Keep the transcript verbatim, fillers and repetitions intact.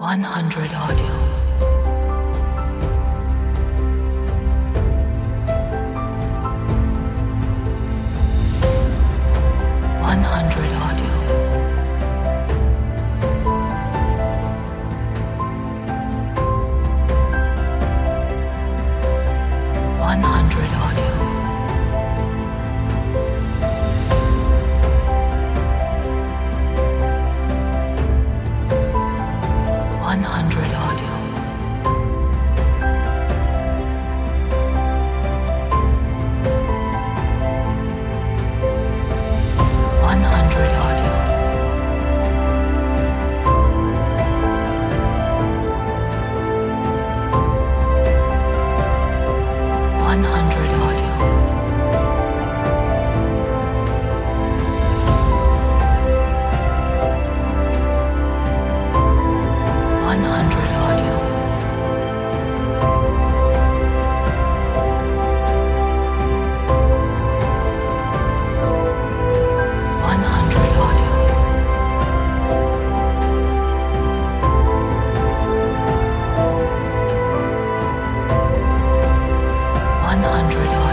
one hundred audio. one hundred audio. one hundred audio. one hundred audio. one hundred audio. one hundred audio. one hundred audio. one hundred audio. one hundred audio.